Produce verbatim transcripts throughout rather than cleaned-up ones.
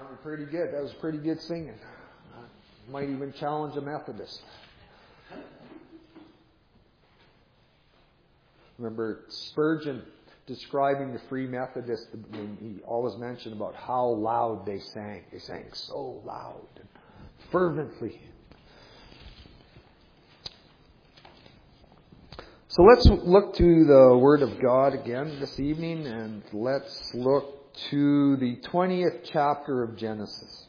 Sounded pretty good. That was pretty good singing. Might even challenge a Methodist. Remember Spurgeon describing the Free Methodists, he always mentioned about how loud they sang. They sang so loud and fervently. So let's look to the Word of God again this evening, and let's look to the twentieth chapter of Genesis.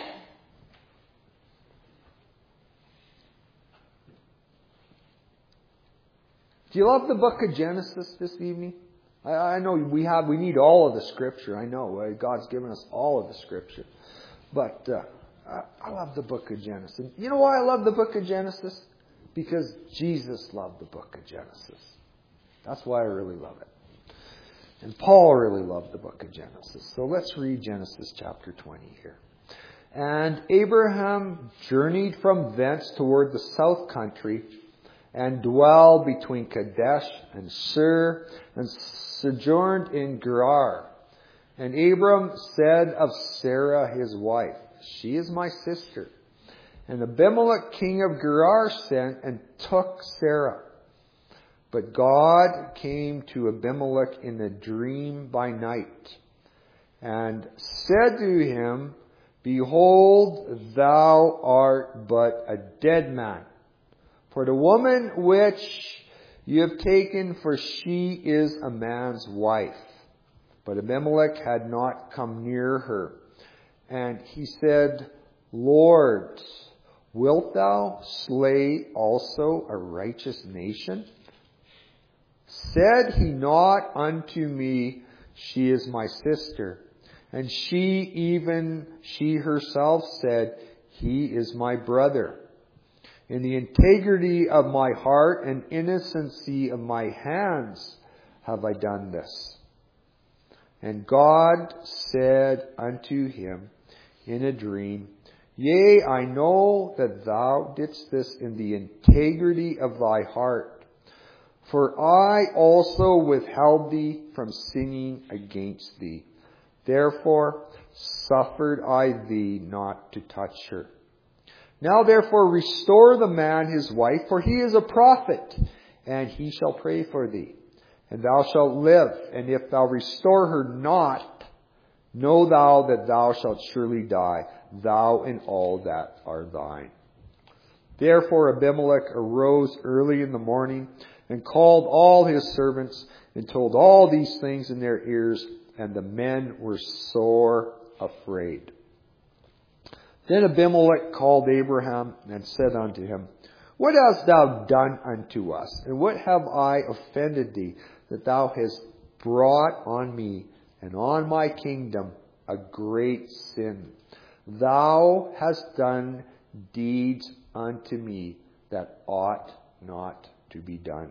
Do you love the book of Genesis this evening? I, I know we have, we need all of the Scripture. I know uh, God's given us all of the Scripture, but uh, I, I love the book of Genesis. You know why I love the book of Genesis? Because Jesus loved the book of Genesis. That's why I really love it. And Paul really loved the book of Genesis. So let's read Genesis chapter twenty here. And Abraham journeyed from thence toward the south country, and dwelled between Kadesh and Shur, and sojourned in Gerar. And Abram said of Sarah his wife, She is my sister. And Abimelech king of Gerar sent and took Sarah. But God came to Abimelech in a dream by night, and said to him, Behold, thou art but a dead man. For the woman which you have taken, for she is a man's wife. But Abimelech had not come near her. And he said, Lord, wilt thou slay also a righteous nation? Said he not unto me, She is my sister? And she, even she herself, said, He is my brother. In the integrity of my heart and innocency of my hands have I done this. And God said unto him in a dream, Yea, I know that thou didst this in the integrity of thy heart. For I also withheld thee from sinning against thee. Therefore suffered I thee not to touch her. Now therefore restore the man his wife, for he is a prophet, and he shall pray for thee. And thou shalt live, and if thou restore her not, know thou that thou shalt surely die, thou and all that are thine. Therefore Abimelech arose early in the morning, and called all his servants, and told all these things in their ears, and the men were sore afraid. Then Abimelech called Abraham and said unto him, What hast thou done unto us? And what have I offended thee, that thou hast brought on me and on my kingdom a great sin? Thou hast done deeds unto me that ought not to be done.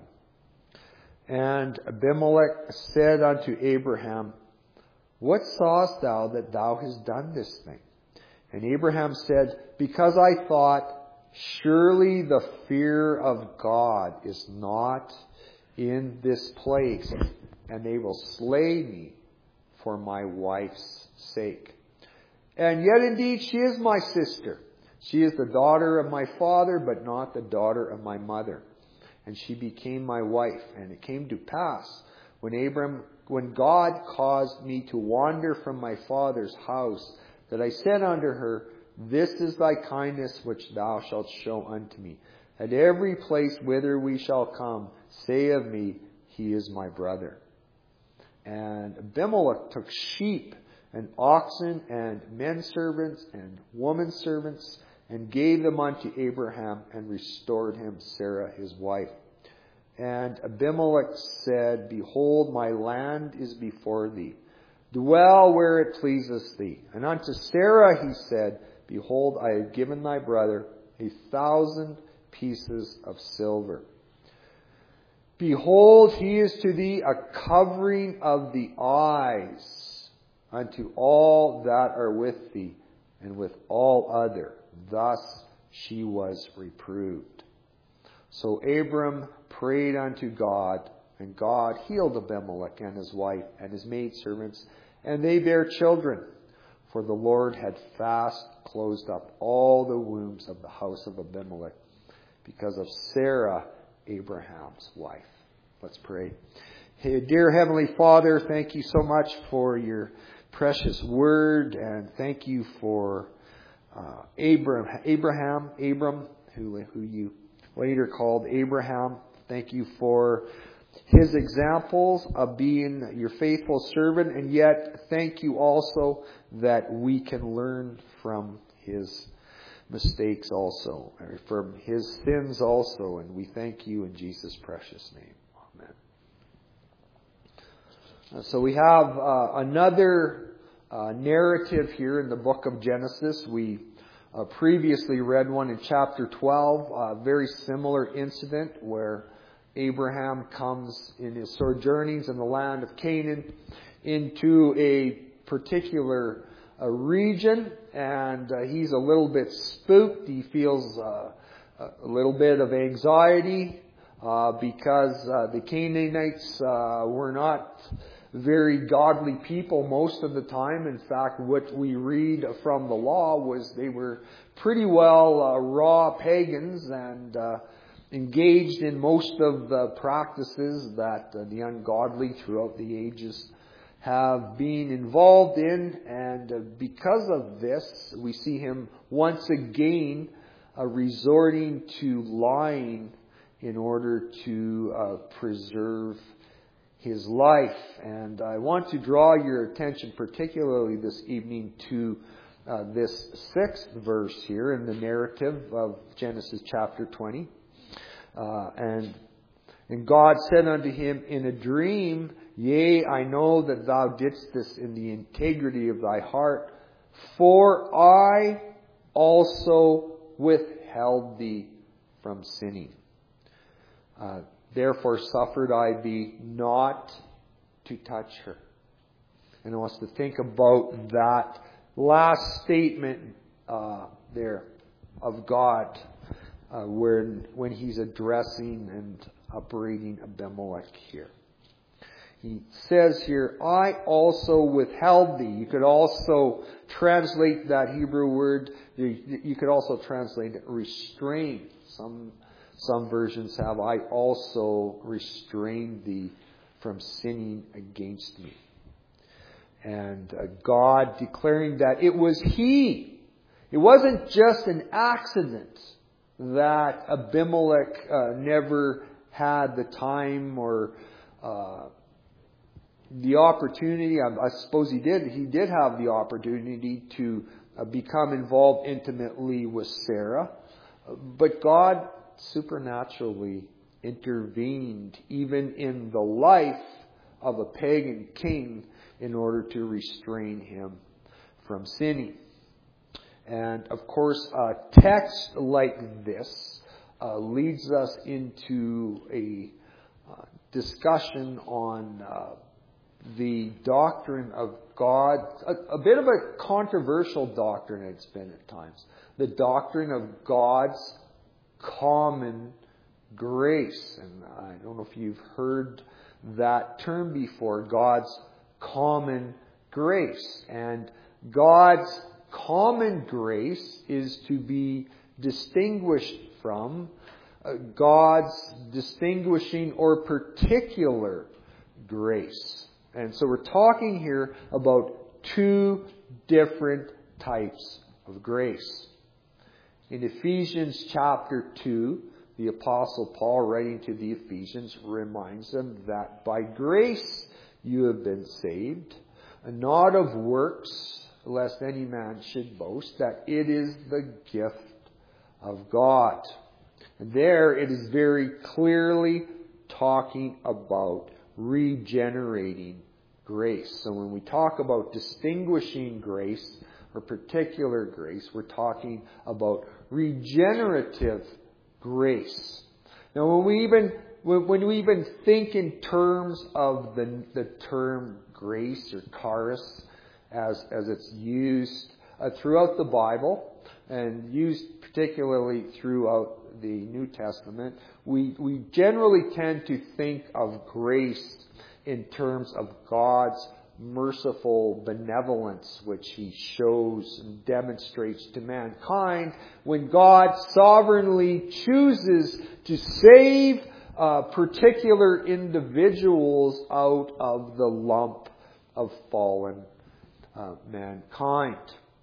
And Abimelech said unto Abraham, What sawest thou that thou hast done this thing? And Abraham said, Because I thought, surely the fear of God is not in this place, and they will slay me for my wife's sake. And yet indeed she is my sister. She is the daughter of my father, but not the daughter of my mother. And she became my wife. And it came to pass, when Abram, when God caused me to wander from my father's house, that I said unto her, This is thy kindness which thou shalt show unto me. At every place whither we shall come, say of me, He is my brother. And Abimelech took sheep and oxen and men servants and woman servants, and gave them unto Abraham, and restored him Sarah his wife. And Abimelech said, Behold, my land is before thee. Dwell where it pleases thee. And unto Sarah he said, Behold, I have given thy brother a thousand pieces of silver. Behold, he is to thee a covering of the eyes unto all that are with thee, and with all other. Thus she was reproved. So Abram prayed unto God, and God healed Abimelech and his wife and his maidservants, and they bare children. for the Lord had fast closed up all the wombs of the house of Abimelech because of Sarah, Abraham's wife. Let's pray. Hey, dear Heavenly Father, thank you so much for your precious word, and thank you for uh, Abraham, Abraham, Abram, who, who you later called Abraham. Thank you for his examples of being your faithful servant, and yet thank you also that we can learn from his mistakes also, or from his sins also, and we thank you in Jesus' precious name. Amen. Uh, so we have uh, another uh, narrative here in the book of Genesis. We uh, previously read one in chapter twelve, a very similar incident where Abraham comes in his sojournings in the land of Canaan into a particular uh, region, and uh, he's a little bit spooked. He feels uh, a little bit of anxiety uh, because uh, the Canaanites uh, were not very godly people most of the time. In fact, what we read from the law was they were pretty well uh, raw pagans and uh, engaged in most of the practices that uh, the ungodly throughout the ages have been involved in. And uh, because of this, we see him once again uh, resorting to lying in order to uh, preserve his life. And I want to draw your attention particularly this evening to uh, this sixth verse here in the narrative of Genesis chapter twenty. Uh, and and God said unto him in a dream, Yea, I know that thou didst this in the integrity of thy heart, for I also withheld thee from sinning. Uh, therefore suffered I thee not to touch her. And I want us to think about that last statement uh, there of God. Uh, when when he's addressing and upbraiding Abimelech here. He says here, I also withheld thee. You could also translate that Hebrew word, you, you could also translate it restrain. Some, some versions have, I also restrained thee from sinning against me. And uh, God declaring that it was He. It wasn't just an accident that Abimelech uh, never had the time or uh, the opportunity. I, I suppose he did. He did have the opportunity to uh, become involved intimately with Sarah. But God supernaturally intervened even in the life of a pagan king in order to restrain him from sinning. And of course, a text like this uh, leads us into a uh, discussion on uh, the doctrine of God, a, a bit of a controversial doctrine it's been at times. The doctrine of God's common grace. And I don't know if you've heard that term before, God's common grace. And God's common grace is to be distinguished from uh, God's distinguishing or particular grace. And so we're talking here about two different types of grace. In Ephesians chapter two, the Apostle Paul, writing to the Ephesians, reminds them that by grace you have been saved, and not of works, lest any man should boast, that it is the gift of God. And there it is very clearly talking about regenerating grace. So when we talk about distinguishing grace or particular grace, we're talking about regenerative grace. Now when we even when we even think in terms of the the term grace or charis, as as it's used uh, throughout the Bible and used particularly throughout the New Testament, we we generally tend to think of grace in terms of God's merciful benevolence which He shows and demonstrates to mankind when God sovereignly chooses to save uh, particular individuals out of the lump of fallen uh, mankind.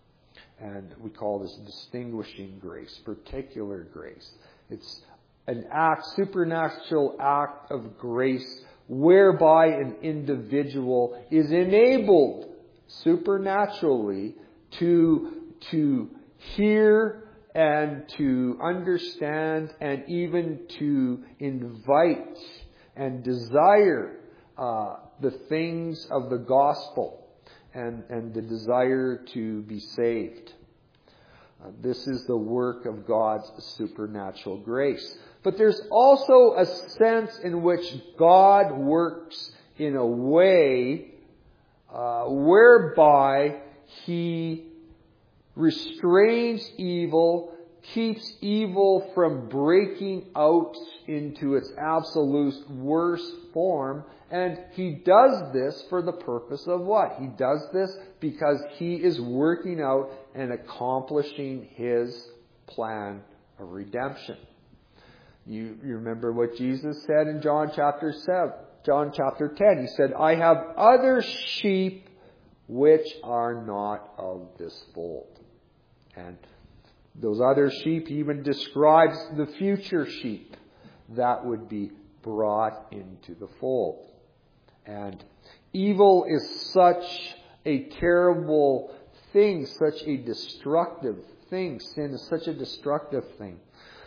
And we call this distinguishing grace, particular grace. It's an act, supernatural act of grace whereby an individual is enabled supernaturally to, to hear and to understand and even to invite and desire uh, the things of the gospel and, and the desire to be saved. Uh, this is the work of God's supernatural grace. But there's also a sense in which God works in a way uh, whereby He restrains evil, keeps evil from breaking out into its absolute worst form. And He does this for the purpose of what? He does this because He is working out and accomplishing His plan of redemption. You, you remember what Jesus said in John chapter seven, John chapter ten. He said, I have other sheep which are not of this fold. And those other sheep even describes the future sheep that would be brought into the fold. And evil is such a terrible thing, such a destructive thing. Sin is such a destructive thing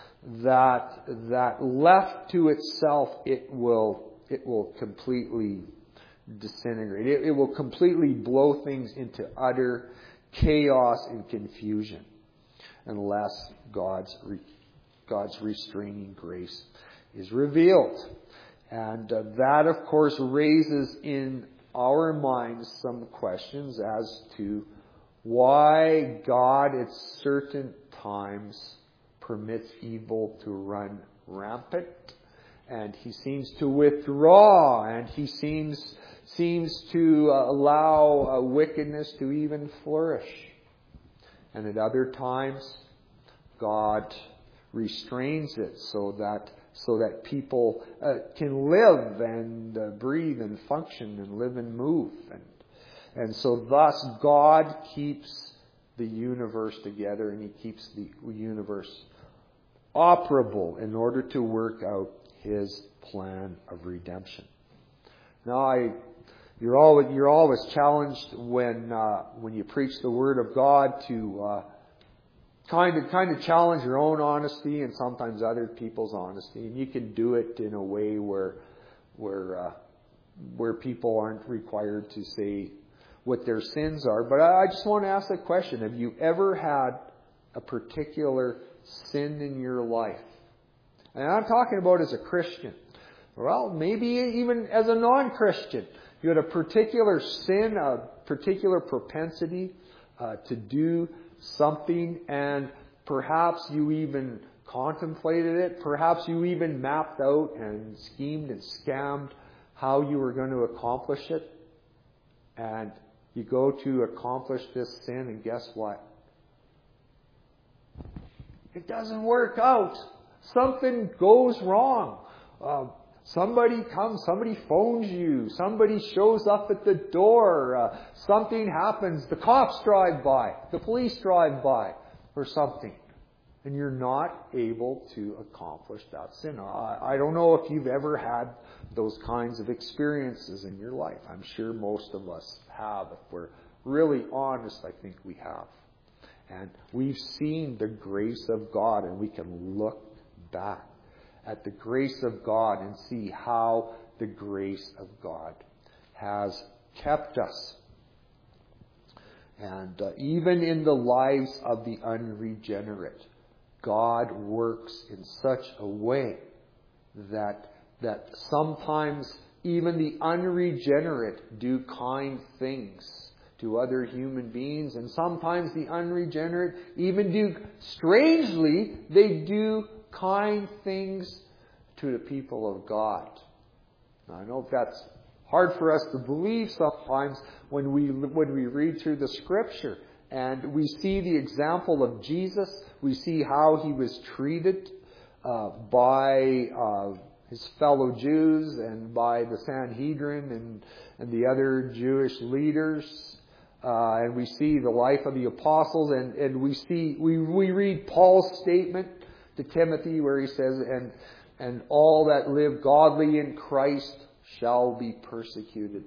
that that left to itself, it will it will completely disintegrate. It, it will completely blow things into utter chaos and confusion unless God's re, God's restraining grace is revealed. And uh, that, of course, raises in our minds some questions as to why God at certain times permits evil to run rampant, and He seems to withdraw, and He seems seems to uh, allow uh, wickedness to even flourish. And at other times, God restrains it so that so that people uh, can live and uh, breathe and function and live and move. And, and so thus God keeps the universe together, and He keeps the universe operable in order to work out His plan of redemption. Now, I, you're always you're always challenged when uh, when you preach the Word of God to uh, kind of kind of challenge your own honesty and sometimes other people's honesty, and you can do it in a way where where uh, where people aren't required to say what their sins are. But I, I just want to ask a question: have you ever had a particular sin in your life? And I'm talking about as a Christian. Well, maybe even as a non-Christian. You had a particular sin, a particular propensity uh, to do something, and perhaps you even contemplated it. Perhaps you even mapped out and schemed and scammed how you were going to accomplish it. And you go to accomplish this sin, and guess what? It doesn't work out. Something goes wrong. Uh, somebody comes, somebody phones you, somebody shows up at the door, uh, something happens, the cops drive by, the police drive by, or something. And you're not able to accomplish that sin. I, I don't know if you've ever had those kinds of experiences in your life. I'm sure most of us have. If we're really honest, I think we have. And we've seen the grace of God, and we can look back at the grace of God and see how the grace of God has kept us. And uh, even in the lives of the unregenerate, God works in such a way that that sometimes even the unregenerate do kind things to other human beings, and sometimes the unregenerate even do, strangely, they do kind things to the people of God. Now, I know that's hard for us to believe sometimes when we when we read through the Scripture and we see the example of Jesus. We see how he was treated uh, by uh, his fellow Jews and by the Sanhedrin and, and the other Jewish leaders. Uh, and we see the life of the apostles, and, and we see we, we read Paul's statement to Timothy where he says, and and all that live godly in Christ shall be persecuted.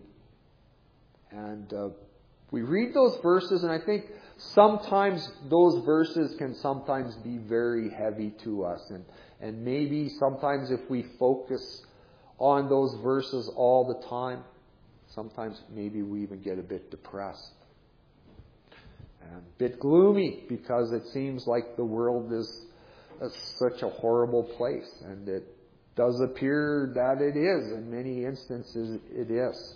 And uh, we read those verses, and I think sometimes those verses can sometimes be very heavy to us. And, and maybe sometimes if we focus on those verses all the time, sometimes maybe we even get a bit depressed. And a bit gloomy because it seems like the world is a, such a horrible place. And it does appear that it is. In many instances it is.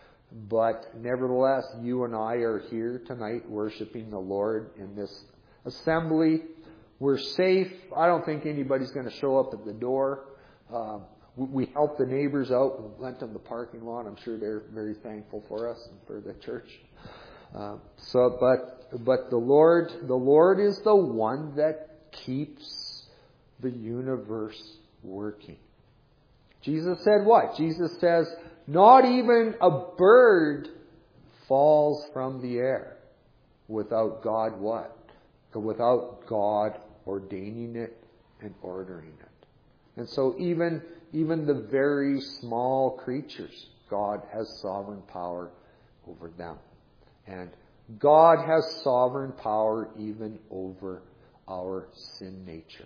But nevertheless, you and I are here tonight worshiping the Lord in this assembly. We're safe. I don't think anybody's going to show up at the door. Uh, we helped the neighbors out and lent them the parking lot. I'm sure they're very thankful for us and for the church. Uh, so, but but the Lord, the Lord is the one that keeps the universe working. Jesus said what? Jesus says, not even a bird falls from the air without God what? Without God ordaining it and ordering it. And so even, even the very small creatures, God has sovereign power over them. And God has sovereign power even over our sin nature.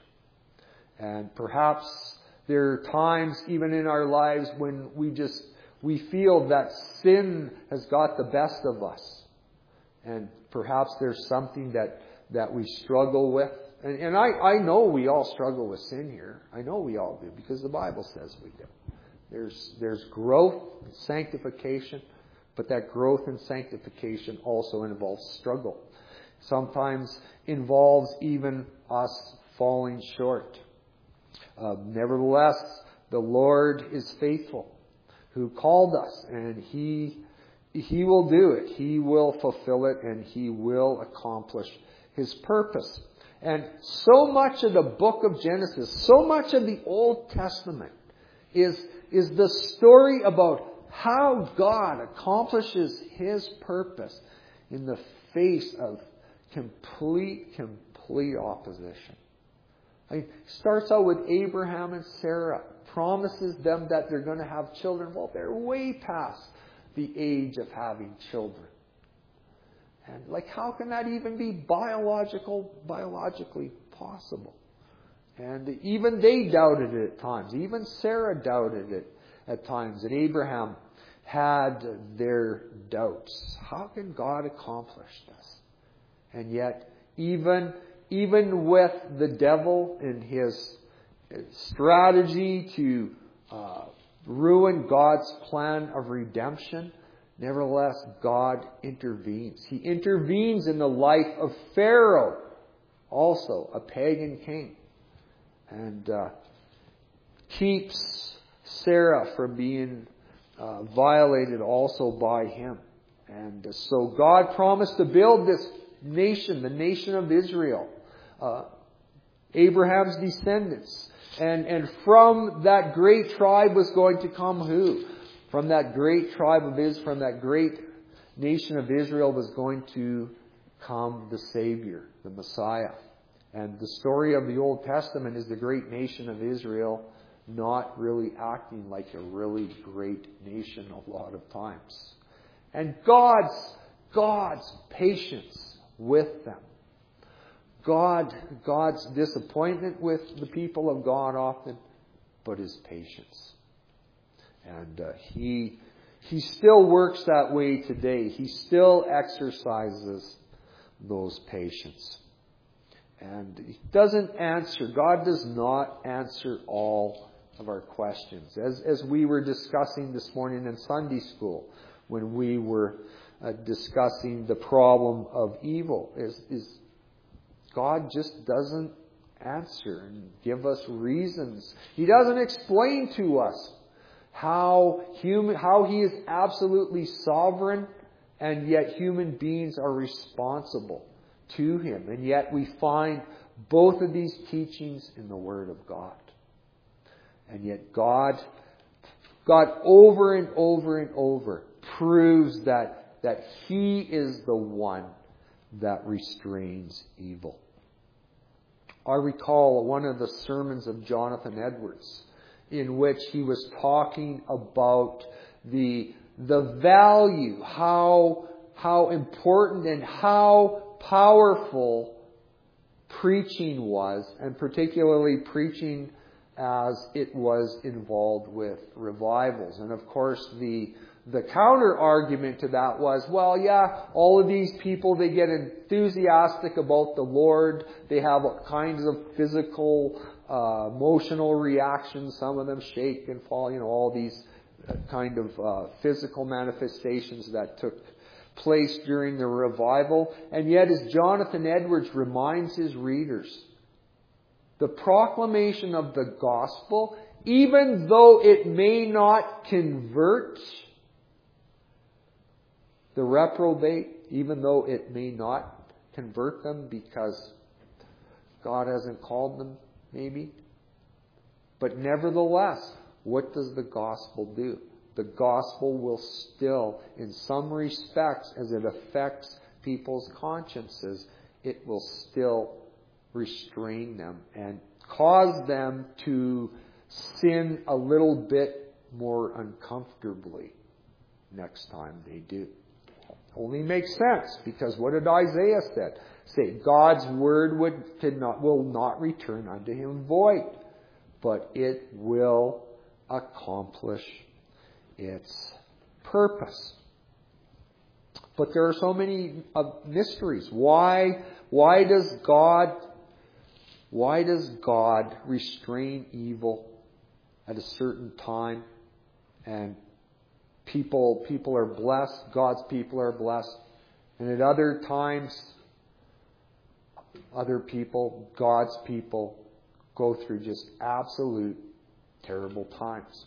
And perhaps there are times even in our lives when we just we feel that sin has got the best of us. And perhaps there's something that, that we struggle with. And, and I, I know we all struggle with sin here. I know we all do because the Bible says we do. There's, there's growth and sanctification, but that growth and sanctification also involves struggle. Sometimes involves even us falling short. Uh, nevertheless, the Lord is faithful, who called us, and He He will do it. He will fulfill it, and He will accomplish His purpose. And so much of the book of Genesis, so much of the Old Testament is, is the story about how God accomplishes His purpose in the face of complete, complete opposition. It starts out with Abraham and Sarah. Promises them that they're going to have children. Well, they're way past the age of having children. And like, how can that even be biological, biologically possible? And even they doubted it at times. Even Sarah doubted it at times. And Abraham had their doubts. How can God accomplish this? And yet, even, even with the devil in his strategy to uh, ruin God's plan of redemption, nevertheless, God intervenes. He intervenes in the life of Pharaoh, also a pagan king, and uh, keeps Sarah from being uh, violated also by him. And so God promised to build this nation, the nation of Israel, uh, Abraham's descendants. And, and from that great tribe was going to come who? From that great tribe of Israel, from that great nation of Israel was going to come the Savior, the Messiah. And the story of the Old Testament is the great nation of Israel not really acting like a really great nation a lot of times. And God's, God's patience with them. God, God's disappointment with the people of God often, but His patience. And uh, He He still works that way today. He still exercises those patience. And He doesn't answer, God does not answer all of our questions. As, as we were discussing this morning in Sunday school, when we were uh, discussing the problem of evil, is, is God just doesn't answer and give us reasons. He doesn't explain to us How human, how He is absolutely sovereign, and yet human beings are responsible to Him. And yet we find both of these teachings in the Word of God. And yet God, God over and over and over proves that, that He is the one that restrains evil. I recall one of the sermons of Jonathan Edwards in which he was talking about the, the value, how, how important and how powerful preaching was, and particularly preaching as it was involved with revivals. And of course, the the counter argument to that was, well, yeah, all of these people, they get enthusiastic about the Lord. They have all kinds of physical, uh, emotional reactions. Some of them shake and fall, you know, all these kind of uh, physical manifestations that took place during the revival. And yet, as Jonathan Edwards reminds his readers, the proclamation of the gospel, even though it may not convert the reprobate, even though it may not convert them because God hasn't called them, maybe. But nevertheless, what does the gospel do? The gospel will still, in some respects, as it affects people's consciences, it will still restrain them and cause them to sin a little bit more uncomfortably next time they do. Only makes sense, because what did Isaiah said? Say, God's word would did not will not return unto him void, but it will accomplish its purpose. But there are so many uh, mysteries. Why why does God why does God restrain evil at a certain time, and People, people are blessed, God's people are blessed. And at other times, other people, God's people, go through just absolute terrible times.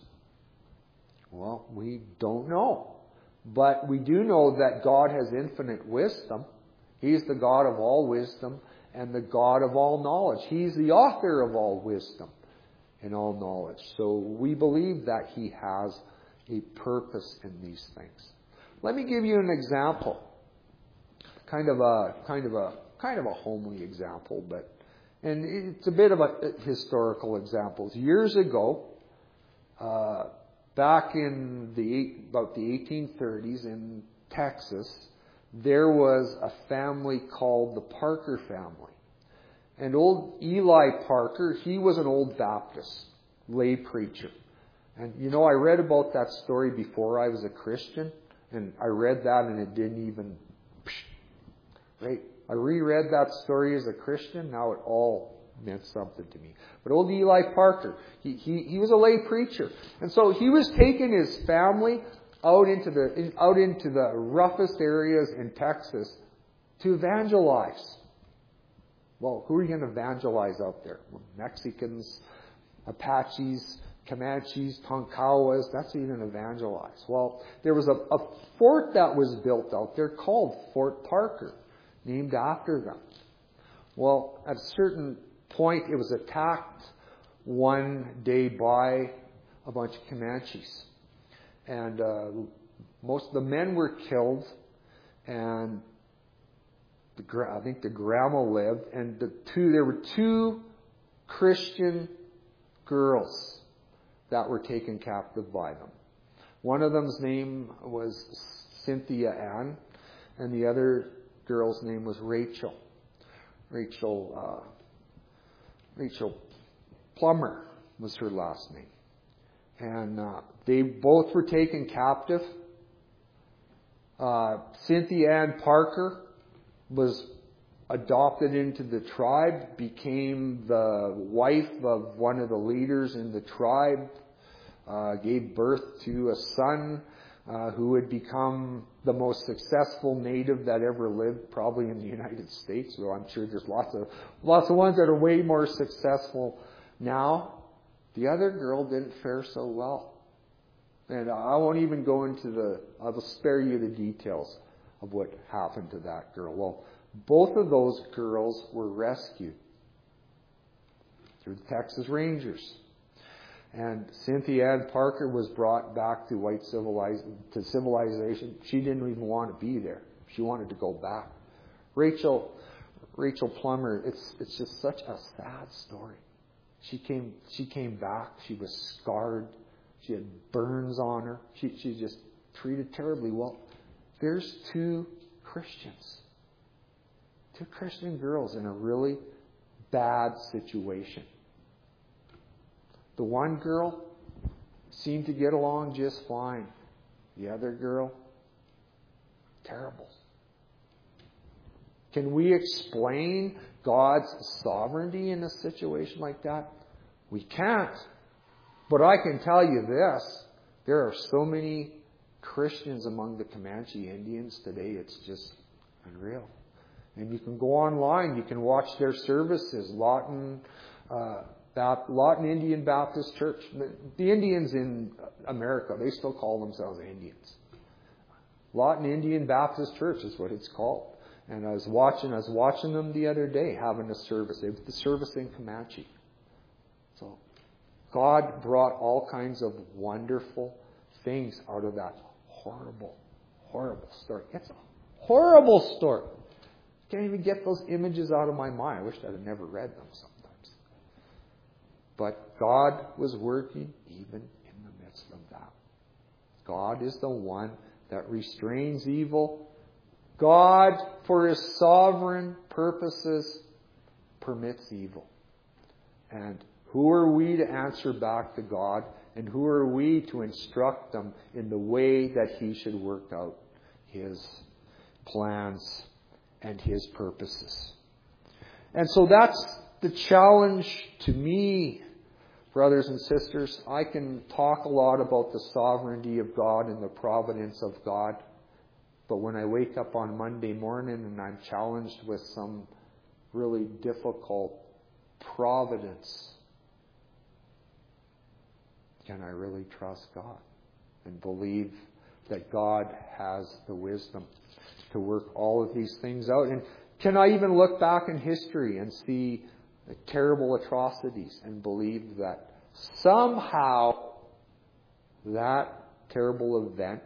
Well, we don't know. But we do know that God has infinite wisdom. He's the God of all wisdom and the God of all knowledge. He's the author of all wisdom and all knowledge. So we believe that He has a purpose in these things. Let me give you an example. Kind of a kind of a kind of a homely example, but and it's a bit of a historical example. Years ago, uh, back in the about the eighteen thirties in Texas, there was a family called the Parker family. And old Eli Parker, he was an old Baptist lay preacher. And, you know, I read about that story before I was a Christian, and I read that and it didn't even, right? I reread that story as a Christian, now it all meant something to me. But old Eli Parker, he, he, he was a lay preacher. And so he was taking his family out into the, out into the roughest areas in Texas to evangelize. Well, who are you going to evangelize out there? Mexicans, Apaches, Comanches, Tonkawas, that's even evangelize. Well, there was a, a fort that was built out there called Fort Parker, named after them. Well, at a certain point, it was attacked one day by a bunch of Comanches. And uh, most of the men were killed, and the, I think the grandma lived, and the two there were two Christian girls that were taken captive by them. One of them's name was Cynthia Ann, and the other girl's name was Rachel. Rachel, uh, Rachel Plummer was her last name. And uh, they both were taken captive. Uh, Cynthia Ann Parker was adopted into the tribe, became the wife of one of the leaders in the tribe, uh, gave birth to a son uh, who would become the most successful native that ever lived, probably in the United States. So I'm sure there's lots of lots of ones that are way more successful now. The other girl didn't fare so well. And I won't even go into the, I will spare you the details of what happened to that girl. Well, both of those girls were rescued through the Texas Rangers. And Cynthia Ann Parker was brought back to white civiliz- to civilization. She didn't even want to be there. She wanted to go back. Rachel, Rachel Plummer, it's it's just such a sad story. She came she came back. She was scarred. She had burns on her. She she just treated terribly. Well, there's two Christians, two Christian girls in a really bad situation. The one girl seemed to get along just fine. The other girl, terrible. Can we explain God's sovereignty in a situation like that? We can't. But I can tell you this. There are so many Christians among the Comanche Indians today, it's just unreal. And you can go online, you can watch their services. Lawton, uh, Lawton Indian Baptist Church. The Indians in America, they still call themselves Indians. Lawton Indian Baptist Church is what it's called. And I was watching, I was watching them the other day having a service. It was the service in Comanche. So God brought all kinds of wonderful things out of that horrible, horrible story. It's a horrible story. Can't even get those images out of my mind. I wish I'd have never read them sometimes. But God was working even in the midst of that. God is the one that restrains evil. God, for His sovereign purposes, permits evil. And who are we to answer back to God? And who are we to instruct them in the way that He should work out His plans and His purposes? And so that's the challenge to me, brothers and sisters. I can talk a lot about the sovereignty of God and the providence of God. But when I wake up on Monday morning and I'm challenged with some really difficult providence, can I really trust God and believe that God has the wisdom to work all of these things out? And can I even look back in history and see the terrible atrocities and believe that somehow that terrible event,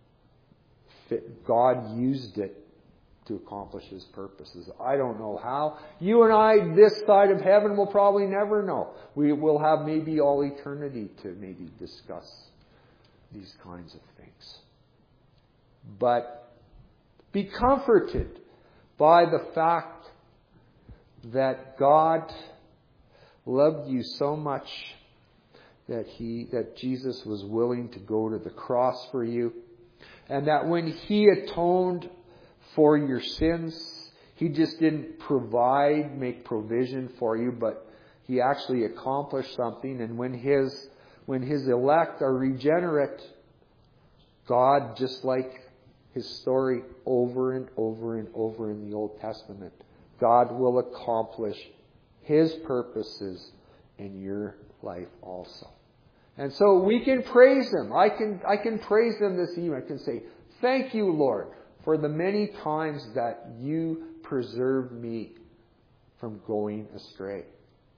God used it to accomplish His purposes? I don't know how. You and I, this side of heaven, will probably never know. We will have maybe all eternity to maybe discuss these kinds of things. But be comforted by the fact that God loved you so much that He, that Jesus was willing to go to the cross for you. And that when He atoned for your sins, He just didn't provide, make provision for you, but He actually accomplished something. And when His, when His elect are regenerate, God, just like His story over and over and over in the Old Testament, God will accomplish His purposes in your life also. And so we can praise Him. I can, I can praise Him this evening. I can say, thank you, Lord, for the many times that You preserved me from going astray.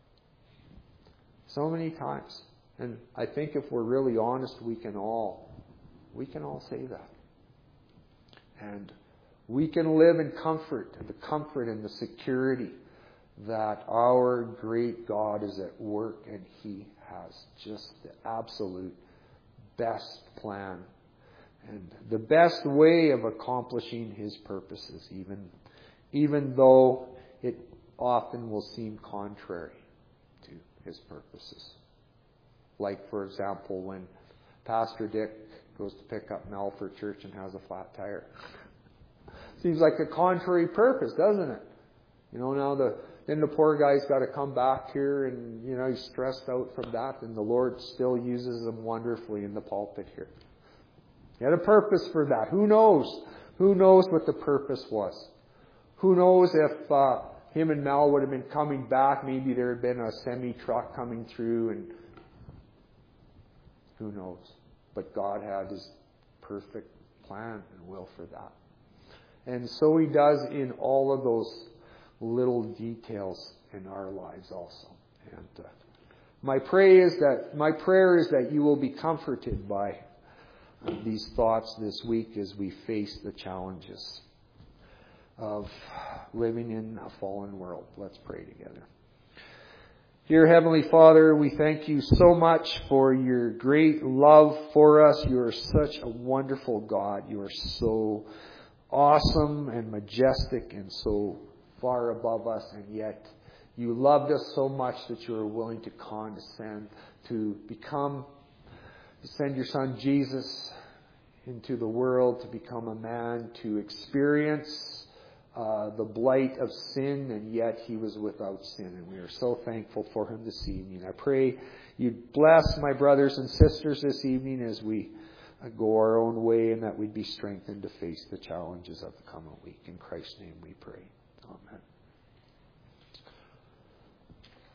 So many times. And I think if we're really honest, we can all, we can all say that. And we can live in comfort, the comfort and the security that our great God is at work and He has just the absolute best plan and the best way of accomplishing His purposes, even, even though it often will seem contrary to His purposes. Like, for example, when Pastor Dick goes to pick up Mel for church and has a flat tire. Seems like a contrary purpose, doesn't it? You know, now the then the poor guy's got to come back here and, you know, he's stressed out from that, and the Lord still uses him wonderfully in the pulpit here. He had a purpose for that. Who knows? Who knows what the purpose was? Who knows if uh, him and Mel would have been coming back, maybe there had been a semi-truck coming through, and who knows? but God had His perfect plan and will for that. And so He does in all of those little details in our lives also. And uh, my prayer is that my prayer is that you will be comforted by uh, these thoughts this week as we face the challenges of living in a fallen world. Let's pray together. Dear Heavenly Father, we thank you so much for your great love for us. You are such a wonderful God. You are so awesome and majestic and so far above us, and yet you loved us so much that you are willing to condescend, to become, to send your Son Jesus into the world, to become a man, to experience Uh, the blight of sin, and yet He was without sin. And we are so thankful for Him this evening. I pray you bless my brothers and sisters this evening as we uh, go our own way, and that we'd be strengthened to face the challenges of the coming week. In Christ's name we pray.